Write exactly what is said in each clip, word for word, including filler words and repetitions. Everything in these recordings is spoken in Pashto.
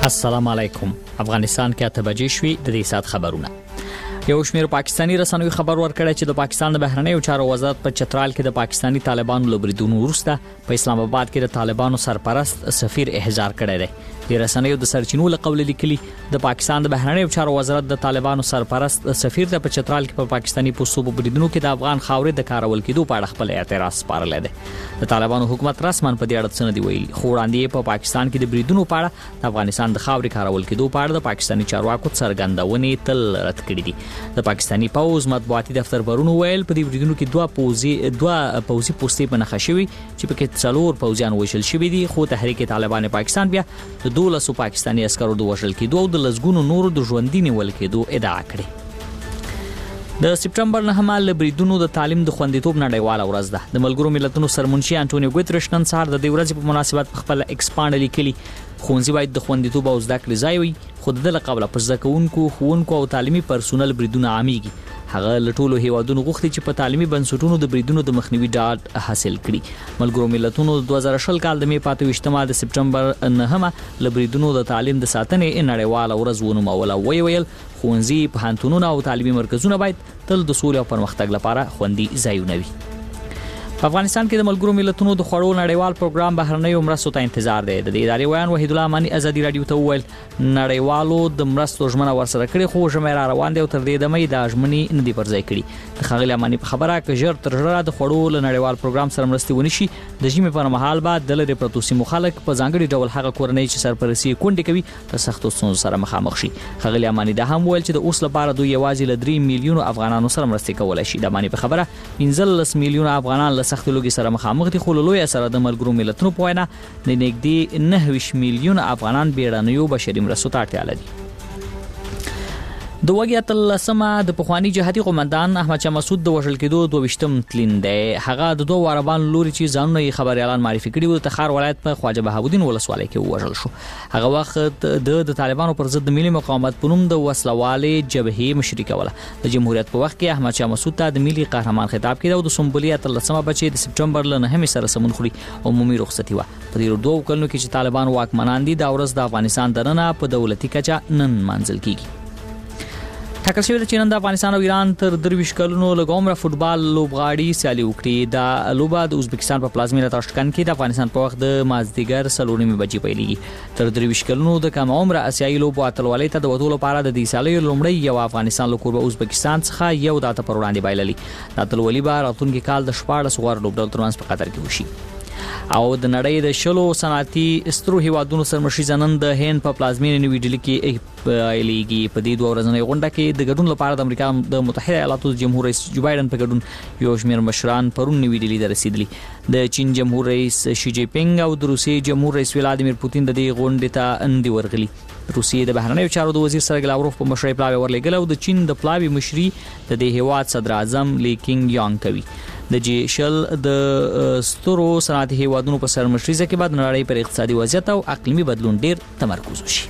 السلام علیکم. افغانستان کې اته بجې شوې د دې سات خبرونه. یو شمېر پاکستانی رسنیو خبر ورکړی چې د پاکستان د بهرنیو چارو وزارت په چترال کې د پاکستانی طالبانو لبریدونو وروسته په اسلام آباد کې د طالبانو سرپرست سفیر احضار کړی دی. د رسنیو د سرچینو له قول لیکلي د پاکستان د بهرنیو چارو وزارت د طالبانو سرپرست سفیر د په چترال کې په پا پاکستانی پوسټو په بریدونو کې د افغان خاورې د کارول کېدو په اړه خپل اعتراض سپارلی دی. د طالبانو حکومت رسماً په دې اړه څه نه دی ویلي، خو وړاندې په پاکستان کې د بریدونو په اړه د افغانستان د خاورې کارول کېدو په اړه د پاکستانی چارواکو څرګندونې تل رد کړې دي. د پاکستانی پوز مطبوعاتي دفتر پرونو ویل په دې بریدونو کې دوه پوزي دوه پوزي پوسټې په نښه شوي چې پکې څلور پوزیان وژل شوي دي، خو تحریک طالبان پاکستان بیا د دولسو پاکستانی عسکرو د وژل کېدو او د لسګونو نورو د ژوندي نیول کېدو ادعا کړې. د سپټمبر نهمه لبریدونو د تعلیم د خوندیتوب نړیواله ورځ ده. د ملګرو ملتونو سرمنشي انټونیو ګوتریش نن سهار د دې ورځې په مناسبت خپل ایکس پاڼه لیکلي ښوونځي باید د خوندیتوب او زده کړې ځای وي، خو د دې قبل پر زده کوونکو، ښوونکو او تعلیمي پرسونل بریدونه عامېږي. هغه له ټولو هیوادونو غوښتي چې په تعلیمي بنسټونو د بریدونو د مخنیوي ډاډ حاصل کړي. ملګرو ملتونو د دوه زره شل کال د مې پاتې وشتمه د سپټمبر نهمه لبریدونو د تعلیم د ساتنې نړیواله ورځ ونوموله. وی ویل ښوونځي، پوهنتونونه او تعلیمي مرکزونه باید تل د سولې او پرمختګ لپاره خوندي ځایونه وي. په افغانستان کې د ملګرو ملتونو د خوړو نړیوال پروګرام بهرنیو مرستو ته انتظار دی. د دې ادارې ویان وحید الله امانی ازادي رادیو ته وویل نړیوالو د مرستو ژمنه ورسره کړې، خو ژمنه را روان دی او تر دې دمه د ژمنې نه دی پر ځای کړي. د ښاغلي امانی په خبره کې ژر تر ژره د خوړو له نړیوال پروګرام سره مرستې ونشي، د ژمي پر مهال بعد د لرې پرتو سیمو خلک په ځانګړي ډول هغه کورنۍ چې سرپرستي کونډې کوي په سختو ستونزو سره مخامخ شي. ښاغلي امانی دا هم ویل چې د اوس لپاره دوی یوازې له درې میلیونو افغانانو سره مرستې کولای شي. د امانی په خبره پنځلس میلیونه افغانان له سختې لوږې سره مخامخ مخ دي، خو له لوی سره د ملګرو ملتونو په وینا نږدې نهه ویشت میلیونه افغانان بیړنیو بشري مرستو ته اړتیا لري. د وګړي اتلسمه د پخوانی جهادي قومندان احمد شاه مسعود د وژل کېدو دوه ویشتم تلین دی. هغه د دوه عربان لوري چې ځانونه یې خبر اعلان معرفي کړي وو د تخار ولایت په خواجه بهاودین ولسوالۍ کې وژل شو. هغه وخت د د طالبانو پر ضد د ملي مقاومت په نوم د وسلوالې جبهې مشري کوله. د جمهوریت په وخت کې احمد شاه مسعود ته د ملي قهرمان خطاب کېده او د سنبلې اتلسمه بچي د سپټمبر له نهمې سره سمون خوري عمومي رخصتي و. په دې دوه کلونو کې چې طالبان واکمنان دي دا ورځ د افغانستان دننه په دولتي کچه نن منځل کیږي. ټاکل شوی چې نن د افغانستان او ایران تر درویشت کلونو لګومره فوتبال لوبغاړي سیالي وکړي. د لوبه د ازبکستان په پلازمینه تاشکند کې د افغانستان په وخت د مازدیګر څلور نیمې بجې پیلېږي. تر درویشت کلونو د کم عمره اسیایي لوبو اتلولۍ ته د وتو لپاره د دې سیالۍ لومړی یو افغانستان له کوربه ازبکستان څخه یو د اته پر وړاندې بایللي. د اتلولۍ به راتلونکي کال د شپاړس غوره لوبډلو ترمنځ په قطر کې وشي. او د نړۍ د شلو صنعتي سترو هیوادونو سرمشي نن د هند په پلازمینه نیو ډیلی کې پیلېږي. په دې دوه ورځنۍ غونډه کې د ګډون لپاره د امریکا د متحده ایالاتو د جمهور رئیس جو بایدن په ګډون یو شمېر مشران پرون نیو ډیلی ته رسیدلي. د چین جمهور رئیس شي جی پینګ او د روسیې جمهور رئیس ولادیمیر پوتین د دې غونډې ته اندي ورغلي. روسیې د بهرنیو چارو د وزیر سرګی لاوروف په مشرۍ پلاوی ورلېږل او د چین د پلاوی مشري د دې هیواد صدر اعظم لی کینګ یانګ کوي. د جی شل د سترو صنعتي هیوادونو په سرمشري کې بعد نړۍ پر اقتصادي وضعیت او اقلیمي بدلون ډیر تمرکز وشي.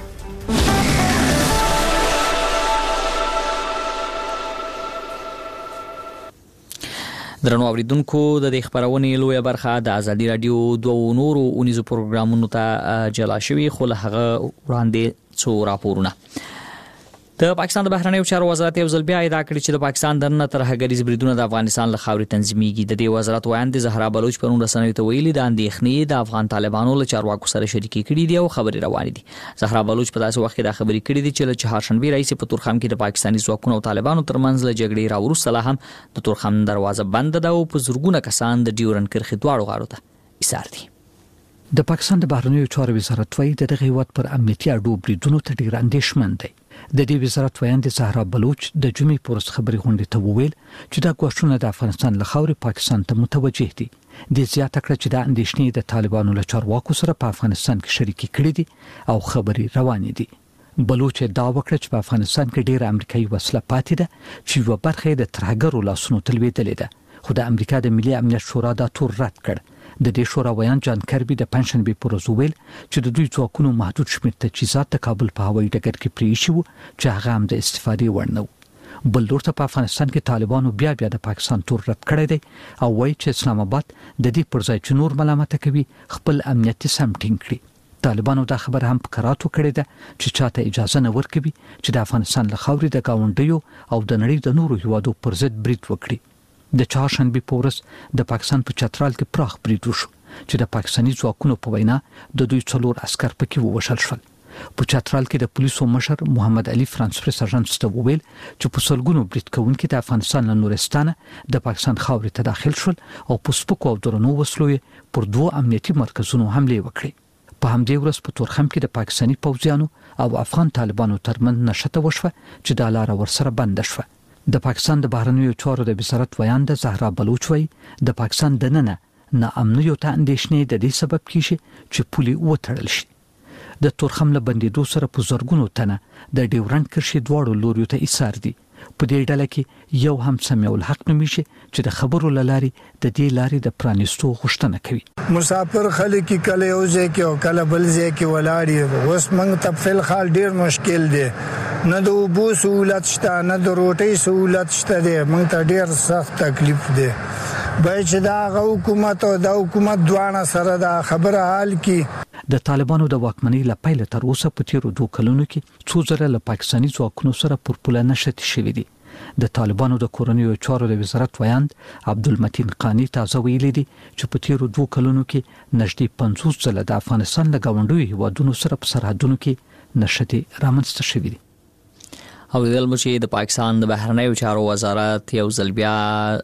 درنو اوریدونکو د دې خبرونې لویه برخه د ازادي رادیو دوه نورو اونیزو پروګرامونو ته جلا شوی، خو له هغه وړاندې څو راپورونه. د پاکستان د بهرنیو چارو وزارت یو ځل بیا ادعا کړې چې د پاکستان دننه ترهګریز بریدونه د افغانستان له خاورې تنظیمېږي. د دې وزارت ویاند زهرا بلوچ پرون رسنیو ته ویلي د اندېښنې د افغان طالبانو له چارواکو سره شریکې کړي دي او خبرې روانې دي. زهرا بلوچ په داسې وخت کې دا خبرې کړې دي چې له چهارشنبې راهیسې په تورخم کې د پاکستاني ځواکونو او طالبانو ترمنځ له جګړې راوروسته لا هم د تورخم دروازه بنده ده او په زرګونه کسان د ډیورن کرښې دواړو غاړو ته ایسار دي. د پاکستان د بهرنیو چارو وزارت وايي د دغه هیواد پر امنیتي اډو بریدونو ته ډیر اندېښمن دی. د دې وزارت ویاند زهرا بلوچ د جمعې پورس خبري غونډې ته وویل چې دا ګواښونه د افغانستان له خاورې پاکستان ته متوجه دي. د زیاته کړ چې د اندېښنې د طالبانو له چارواکو سره په افغانستان کې شریکي کړې دي او خبري روانې دي. بلوچ دا وکړه چې په افغانستان کې ډېر امریکایي وسله پاتې ده چې یو برخه د ترهګرو لاسونو تلویدلې ده، خو د امریکا د ملي امنیت شورا دا تور رد کړ. د دې شورا ویان جان کربي د پنځشنبه پر ورځ ویل چې د دوی ځواکونو محدود شمېر تجهیزات د کابل په هوایي ډګر کې پریښي وو چې هغه هم د استفادې وړ نه و. بل لورته په افغانستان کې طالبانو بیا بیا د پاکستان تور رد کړی دی او وایي چې اسلام آباد د دې پر ځای چې نور ملامت کوي خپل امنیتي سم ټینګ کړي. طالبانو دا خبر هم په کراتو کړې ده چې چاته اجازه نه ورکوي چې د افغانستان له خاورې د گاونډیو او د نړۍ د نورو هیوادو پر ضد برید وکړي د چهارشنبه په ورځ د پاکستان په چترال کې پراخ برید وشو چې د پاکستاني ځواکونو په وینا د دوی څلور عسكر پکې ووژل شول په چترال کې د پولیسو مشر محمد علي فرانسفرس اژانس ته وویل چې په سلګونو برید کوونکي د افغانستان له نورستانه د پاکستان خاورې ته داخل شول او په سپکو او درنو وسلو پر دوه امنیتي مرکزونو حمله وکړې په همدې ورځ په تورخم کې د پاکستاني پوځیانو او افغان طالبانو ترمنځ نشته وشوه چې د لار ورسره بند شوه د پاکستان د بهرنیو چارو د وزارت ویاند زهرا بلوچ وایي د پاکستان دننه ناامنیو ته اندېښنې د دې سبب کیږي چې پولي وتړل شي د تورخم له بندیدو سره په زرګونو تنه د ډیورنډ کرښې دواړو لوریو ته ایثار دي په دې ډله کې یو هم سمیع الحق نومیږي چې د خبرو لاري د دې لاري د پرانیستو غوښتنه کوي مسافر خلک کله یو ځای کې او کله بل ځای کې ولاړی اوس موږ ته په حال ډیر مشکل دی نه د اوبو سہولت شته نه د روټي سہولت شته دی موږ ته ډیر سخت تکلیف دی باید چې دا حکومت او د حکومت دوانه سره دا خبره حل کړي د طالبانو د واکمنۍ لپاره تر اوسه په تیرو دوه کلونو کې څو ځله له پاکستاني ځواکونو سره پر پوله نشټ شوې دي د طالبانو د کورنیو چارو د وزارت ویاند عبدالمتین قانی تازه ویلي دي چې په تیرو دوه کلونو کې نږدې پنځوس ځله د افغانستان له گاونډیو هیوادونو سره په سرحدونو کې نشټ رامنځته شوې دي او د مشي د پاکستان د بهرنیو چارو وزارت یو ځل بیا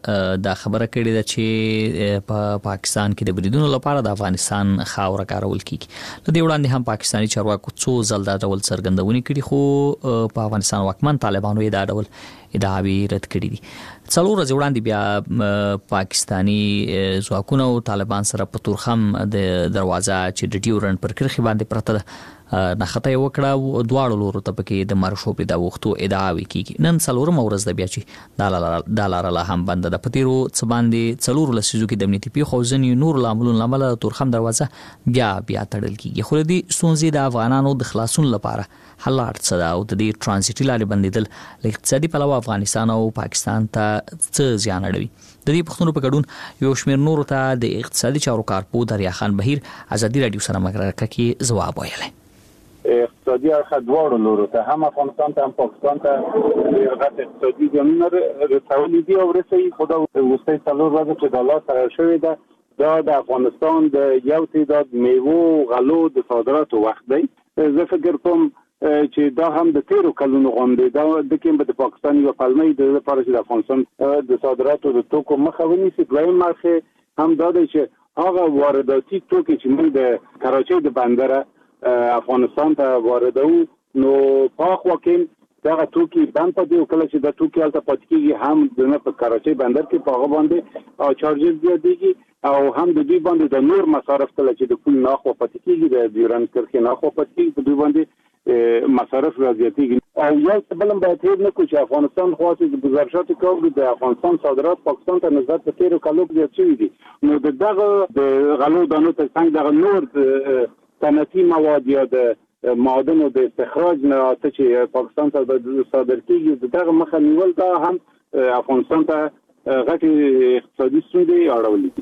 د خبره کړې ده چې په پا پاکستان کې د بریدونو لپاره د افغانستان خاور کارول کیږي د دې وړاندې هم پاکستاني چارواکو څو ځل دا ډول څرګندونې کړې خو په افغانستان واکمن طالبانو یې دا ډول ادعاوی رد کړې دي څلور ورځې وړاندې بیا پاکستاني ځواکونو طالبان سره په تورخم د دروازه چې د ډیورنډ پر کرښې باندې پرته ده نخته یو کړه دواړو لورو ته پکې د مرشو په د وختو ادعاوی کیږي نن څلورم ورځ د بیا چې د لار له هم بند د پتیرو څ باندې څلور لسیزو کې د امنیتي پیښو ځنی نور لاملون لامل تورخم دروازه بیا بیا تړل کیږي خو دې سونزي د افغانانو د خلاصون لپاره حالات صدا او د دې ترانزیټي لارې بندیدل ل اقتصادي پلوه افغانستان او پاکستان ته څه زیان اړوي د دې پښتنو په ګډون یو شمېر نور ته د اقتصادي چارو کارپو دریا خان بهیر ازادي رادیو سره مګرکه کې جواب ویلی اقتصادي اړخ دواړو لورو ته هم افغانستان ته هم پاکستان ته غټ اقتصادي زمینه رسولي دي او رسي خدا وستې څلور ورځې چې د الله سره شوې ده دا د افغانستان د یو تعداد میوو غلو د صادراتو وخت دی زه فکر کوم چې دا هم د تیرو کلونو غونډې دا د کوم د پاکستان یو پلمې د لپاره چې د افغانستان د صادراتو د توکو مخه ونیسي دویم مرخه هم دا دی چې هغه وارداتي توکي چې موږ د کراچۍ د بندر افغانستان ته واردو نو پاک وکیم دا توکي بند پدې او کله چې د توکي الته پاتې کیږي هم د په کراچۍ بندر کې پاغه باندې او چارجز زیاتېږي او هم د دې باندې د نور مصارف کله چې د پول ناخو پاتې کیږي د ډیورنډ کرښې ناخو پاتې کیږي په دې باندې مصارف زیاتېږي او یو بلم باید هیر نکو چې افغانستان خواستي د گزارشات کوي د افغانستان صادرات پاکستان ته نسبت په تیرو کلو کې زیات شوي دي نو دغه د غلو دانو ته څنګه دغه نور صنعتي مواد یا د معادنو د استخراج نه ته چې پاکستان ته صادر کیږي دغه مخه نیول دا هم افغانستان ته غټي اقتصادي ستونزې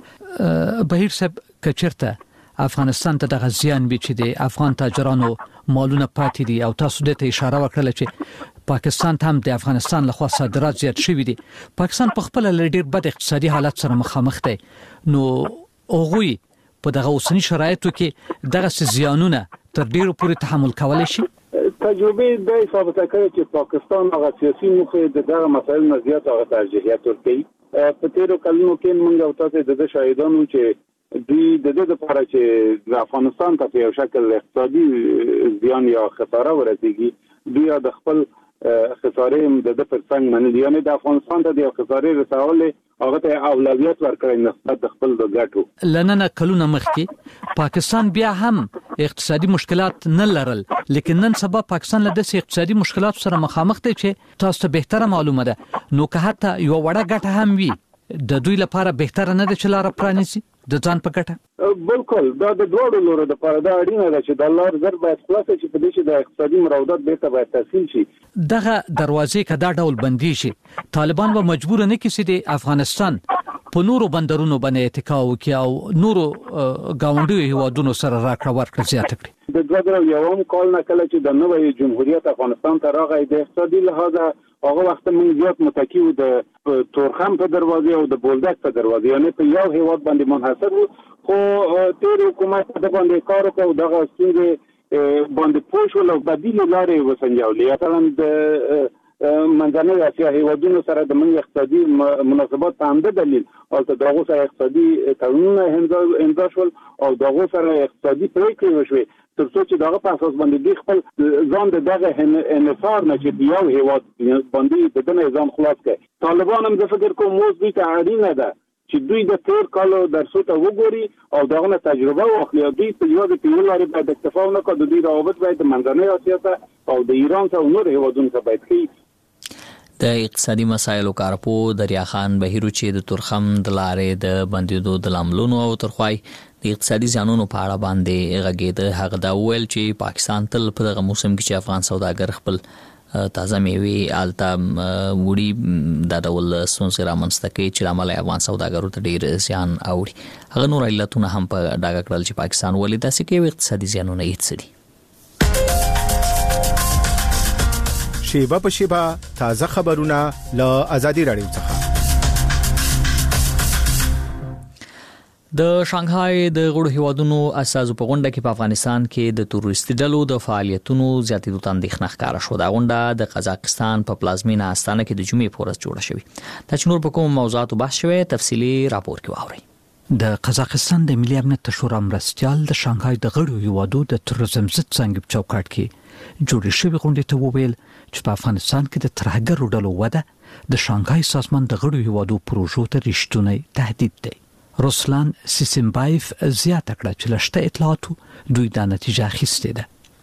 اړولې بهیر صاحب کچرته افغانستان ته د غزيان به چې د افغان تاجرانو مالونه پاتې دي او تاسو د ته اشاره وکړه چې پاکستان ته هم د افغانستان لخوا صادرات زیات شوي دي پاکستان په خپل لډیر بد اقتصادي حالت سره مخامخ دی نو اوغوي په دغه اوسنی شرایطو کې دغه زیانونه تر ډیرو پورې تحمل کولای شي تجربه د ثابته کړي چې پاکستان هغه سیاسي موخه د دغه مسایل نه زیات هغه ترجیحات ورکوي په تیرو کلونو کې موږ او تاسو د شاهدانو چې دوی د دې لپاره چې د افغانستان ته په یو شکل اقتصادي زیان یا خساره ورسیږي دوی د خپل خساره د د پرڅنګ منل یعنی د افغانستان ته د خساره رسول هغه ته اولویت ورکړي نسبت د خپل د ګټو لننه کلونه مخکې پاکستان بیا هم اقتصادي مشکلات نه لرل لیکن نن سبا پاکستان له داسې اقتصادي مشکلات سره مخامخ دی چې تاسو ته بهتره معلومه ده نو که حتی یو وړه ګټه هم وي د دوی لپاره بهتره نه ده چې لار پرانیسي د ځان په ګټه بالکل دا د دوړو لورو د لپاره دا اړینه ده چې د الله زر باید خلاص شي په دې چې د اقتصادي مراودات به باید تحصیل شي دغه دروازې کدا ډول بندي شي طالبان به مجبور نه کیسي د افغانستان په نورو بندرونو باندې اتکا وکړي او نورو گاونډیو هیوادونو سره راکړه ورکړه زیاته کړي د دوه زره یوم کال نه کله چې د نوې جمهوریت افغانستان ته راغی د اقتصادي لحاظ هغه وخت موږ زیات متکی وو د تورخم په دروازه او د بولدک په دروازه، یعنی په یو هیواد باندې منحصر وو. خو تیر حکومت د باندې کار وکړ دغه ستونزې باندې پوه شول او بدیل لارې وسنجولې. مثلا د منځنۍ اسیا هیوادونو سره د موږ اقتصادي مناسبات په همده دلیل او دغه سره اقتصادي تړونونه امضا شول او دغه سره اقتصادي پریکړې وشوې تر څو چې دغه په اساس باندې دوی خپل ځان د دغه انحصار نه چې یو هیواد باندې د دغه نظام خلاص کړي. طالبان هم د فکر کوم موږ دوی ته اړینه ده چې دوی د تیر کالو درسو ته وګوري او دغه تجربه واخلي. دوی په یو د پیل لري باید اکتفا نه کوي، دوی روابط باید د منځنۍ اسیا ته او د ایران سره نور هیوادونو ته باید کوي. د اقتصادي مسایلو کارپو دریا خان بهیرو چې د تورخم د لارې د بندیدو د لاملونو او ترخوای د اقتصادي زیانونو په اړه باندې غږېده. هغه دا ویل چې پاکستان تل په دغه موسم کې چې افغان سوداګر خپل تازه میوې آلته وړي دا ډول ستونزې رامنځته کوي چې له امله افغان سوداګرو ته ډېر زیان اوړي. هغه نور علتونه هم په ډاګه کړل چې پاکستان ولې داسې کوي، اقتصادي زیانونه یې څه دي. شیبه په شیبه تازه خبرونه له آزادي رادیو څخه. د شانګهای د غړو هیوادونو اساسو په غونډه کې په افغانستان کې د تروریستي ډلو د فعالیتونو زیاتېدو ته اندېښنه ښکاره شوه. دا غونډه د قزاقستان په پلازمینه استانه کې د جمعې په ورځ جوړه شوې. دا چې نور په کوم موضوعاتو بحث شوی تفصیلي راپور کې واورئ. د قزاقستان د ملي امنیت شورا مرستیال د شانګهای د غړو هیوادو د تروریزم ضد څنګه په چوکاټ کې جوړې شوې غونډې ته وویل چې په افغانستان کې د ترهګرو ډلو وده د شانګهای سازمان د غړو هیوادو پروژو ته رښتونی تهدید دی. روسلان سیسمبایف زیاته کړه چې لشته اطلاعاتو دوی دا نتیجه اخیستې ده.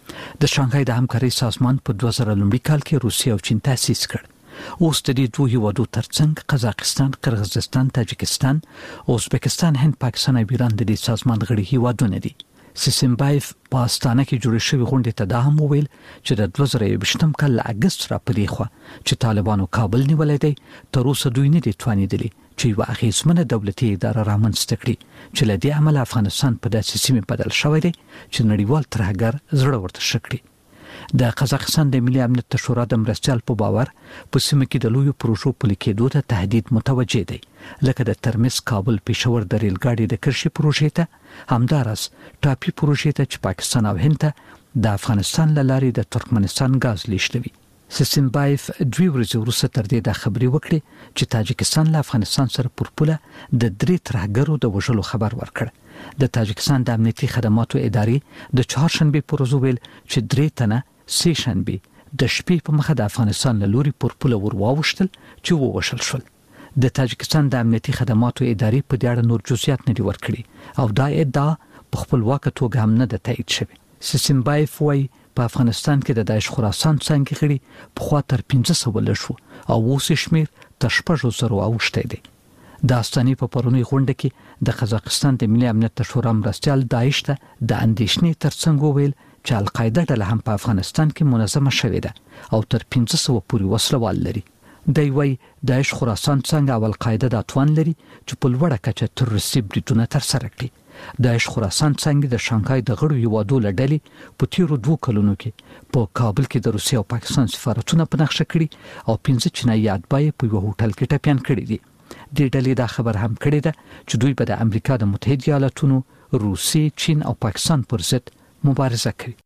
د شانګهای د همکارۍ سازمان په دوه زره لومړي کال کې روسیه او چین تاسیس کړ. اوس د دې دوه هیوادو ترڅنګ قزاقستان، قرغیزستان، تاجکستان، ازبکستان، هند، پاکستان او ایران د دې سازمان غړي هیوادونه دي. سیسمبایف په استانه کې جوړې شوې غونډې ته دا هم وویل چې د دوه زره یوویشتم کال له اګست را پدې خوا چې طالبانو کابل نیولې دی تر اوسه دوی نه دي توانېدلي چې یوه اغېزمنه دولتي اداره رامنځته کړي چې له دې امله افغانستان په داسې سیمې بدل شوی دی چې نړیوال ترهګر زړه ورته ښه کړي. د قزاقستان د ملي امنیت شورا د مرستیال په باور په سیمه کې د لویو پروژو پلي کېدو ته تهدید متوجه دی، لکه د ترمز کابل پېښور د ریل ګاډي د کرښې پروژې ته، همداراز ټاپي پروژې ته چې پاکستان او هند ته د افغانستان له لارې د ترکمنستان غاز لیږدوي. سیسمبایف دوی ورځې وروسته تر دې د خبري وکړي چې تاجکستان له افغانستان سره پر پوله د درې ترهګرو د وژلو خبر ورکړ. د تاجکستان د امنیتي خدماتو ادارې د چهارشنبه پر ورځ ویل چې درې تنه سه شنبه د شپې په مخه د افغانستان له لوري پر پوله ور واوښتل چې ووشل شول. د تاجکستان د امنیتي خدماتو ادارې په دې اړه نور جزئیات نه دي ورکړي او دا ادعا په خپلواکه توګه هم نه ده تایید شوې. سیسمبایف وايي په افغانستان کې د داعش خراسان څنګه غړي په خوا تر پنځه سوه لشو او اوس شمیر تر شپږ زره اوښته دي. د استانې په پرونی غونډه کې د قزاقستان د ملي امنیت شورا مرستیال داعش ته د اندېښنې ترڅنګ وویل چې القاعده ډله هم په افغانستان کې منظمه شوې ده او تر پنځه سوه پورې وسلوال لري. دی وايي داعش خراسان څنګه او القاعده د توان لري چې په لوړه کچه تروریستي بریدونه ترسره کړي. داعش خراسان څنګه د شانګهای د غړو هیوادو له ډلې په تیرو دوه کلونو کې په کابل کې د روسیې او پاکستان سفارتونه په نقشه کړي او پنځه چینایي اتباع په یو هوټل کې ټپیان کړي دي. د ډلې دا خبر هم کړی ده چې دوی به د امریکا د متحده ایالاتونو، روسیې، چین او پاکستان پر ضد مبارزه کوي.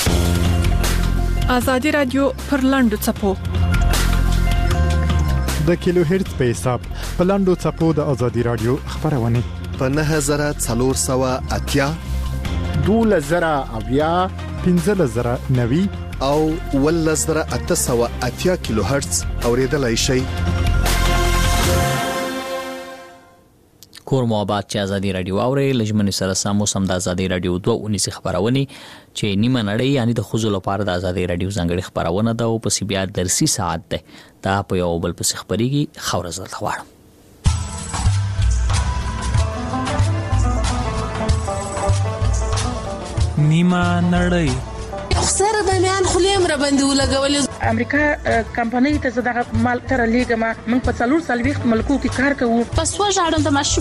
آزادي رادیو پر لاندو چپو د کیلو هرتز په حساب په لاندو چپو د آزادي رادیو خبرونه په نه زره څلور سوه اتیا دوله زره اویا پنځه زره نوي او ول زره اته سوه اتیا کیلو هرتز اوریدلای شي. کور موابات چې آزادي رادیو اوري لجمن سره سمو سم د آزادي رادیو دوه اونیس خبرونه چې نیمه نړۍ یعنی د خوځو لپاره د آزادي رادیو ځنګړي خبرونه ده او په سی بي ار درسي ساعت ده دا په یو بل په خبريږي خبر زړه غواړم. نیمه نړۍ خسر د میان خلیم را باندې ولګول. امریکا کمپنۍ ته زداغه مال تر لیګه ما من په څلور سال وخت ملکو کې کار کوو. پس و ژړم د ماشوم